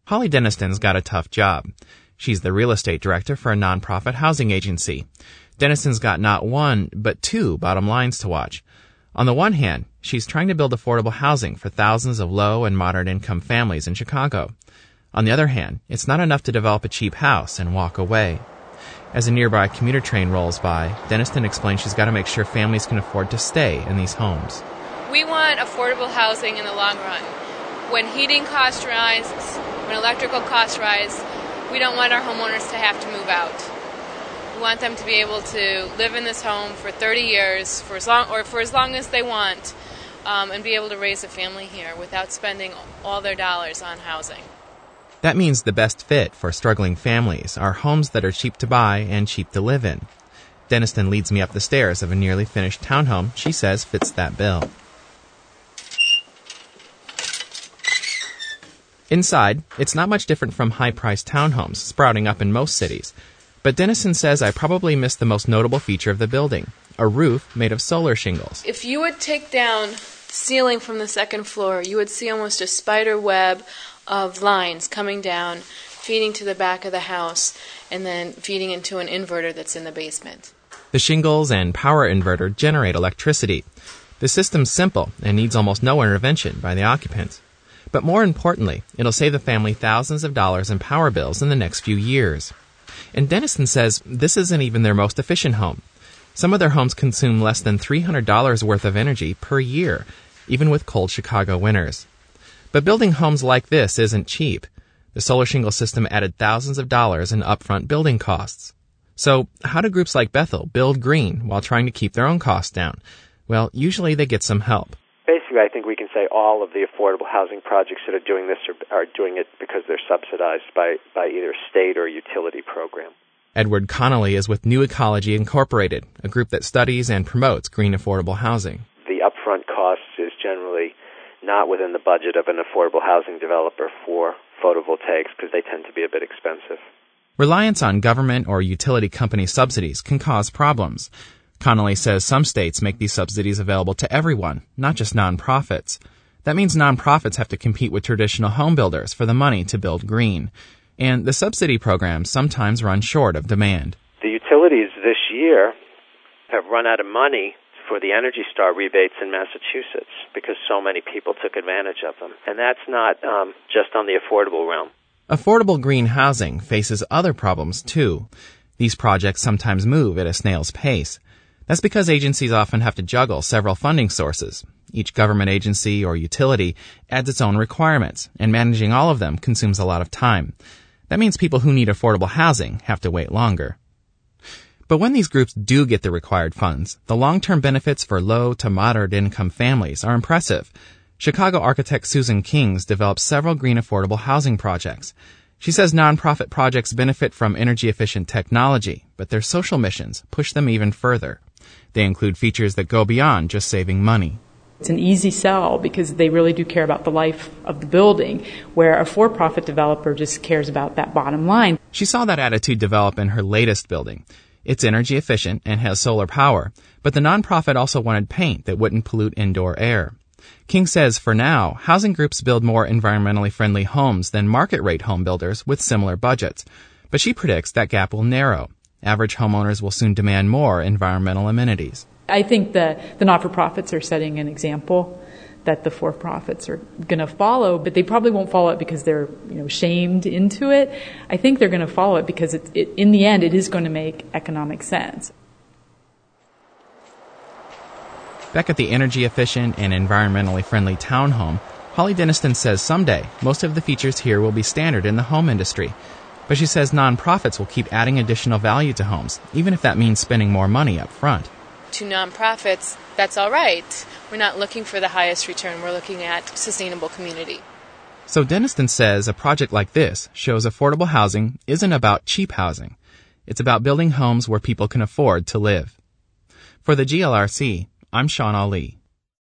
Holly Denniston's got a tough job. She's the real estate director for a nonprofit housing agency. Denniston's got not one, but two bottom lines to watch. On the one hand, she's trying to build affordable housing for thousands of low and moderate income families in Chicago. On the other hand, it's not enough to develop a cheap house and walk away. As a nearby commuter train rolls by, Denniston explains she's got to make sure families can afford to stay in these homes. We want affordable housing in the long run. When heating costs rise, when electrical costs rise, we don't want our homeowners to have to move out. We want them to be able to live in this home for 30 years, for as long as they want, and be able to raise a family here without spending all their dollars on housing. That means the best fit for struggling families are homes that are cheap to buy and cheap to live in. Denniston leads me up the stairs of a nearly finished townhome she says fits that bill. Inside, it's not much different from high-priced townhomes sprouting up in most cities. But Denniston says I probably missed the most notable feature of the building, a roof made of solar shingles. If you would take down ceiling from the second floor, you would see almost a spider web of lines coming down, feeding to the back of the house, and then feeding into an inverter that's in the basement. The shingles and power inverter generate electricity. The system's simple and needs almost no intervention by the occupants. But more importantly, it'll save the family thousands of dollars in power bills in the next few years. And Denniston says this isn't even their most efficient home. Some of their homes consume less than $300 worth of energy per year, even with cold Chicago winters. But building homes like this isn't cheap. The solar shingle system added thousands of dollars in upfront building costs. So how do groups like Bethel build green while trying to keep their own costs down? Well, usually they get some help. Basically, I think we can say all of the affordable housing projects that are doing this are doing it because they're subsidized by either state or utility program. Edward Connolly is with New Ecology Incorporated, a group that studies and promotes green affordable housing. The upfront cost is generally not within the budget of an affordable housing developer for photovoltaics because they tend to be a bit expensive. Reliance on government or utility company subsidies can cause problems. Connolly says some states make these subsidies available to everyone, not just nonprofits. That means nonprofits have to compete with traditional home builders for the money to build green. And the subsidy programs sometimes run short of demand. The utilities this year have run out of money for the Energy Star rebates in Massachusetts because so many people took advantage of them. And that's not just on the affordable realm. Affordable green housing faces other problems, too. These projects sometimes move at a snail's pace. That's because agencies often have to juggle several funding sources. Each government agency or utility adds its own requirements, and managing all of them consumes a lot of time. That means people who need affordable housing have to wait longer. But when these groups do get the required funds, the long-term benefits for low to moderate income families are impressive. Chicago architect Susan Kings developed several green affordable housing projects. She says nonprofit projects benefit from energy-efficient technology, but their social missions push them even further. They include features that go beyond just saving money. It's an easy sell because they really do care about the life of the building, where a for-profit developer just cares about that bottom line. She saw that attitude develop in her latest building. It's energy efficient and has solar power, but the nonprofit also wanted paint that wouldn't pollute indoor air. King says for now, housing groups build more environmentally friendly homes than market-rate home builders with similar budgets. But she predicts that gap will narrow. Average homeowners will soon demand more environmental amenities. I think the not-for-profits are setting an example that the for-profits are going to follow, but they probably won't follow it because they're shamed into it. I think they're going to follow it because in the end, it is going to make economic sense. Back at the energy-efficient and environmentally friendly townhome, Holly Denniston says someday most of the features here will be standard in the home industry. But she says nonprofits will keep adding additional value to homes, even if that means spending more money up front. To nonprofits, that's all right. We're not looking for the highest return. We're looking at sustainable community. So Denniston says a project like this shows affordable housing isn't about cheap housing. It's about building homes where people can afford to live. For the GLRC, I'm Sean Ali.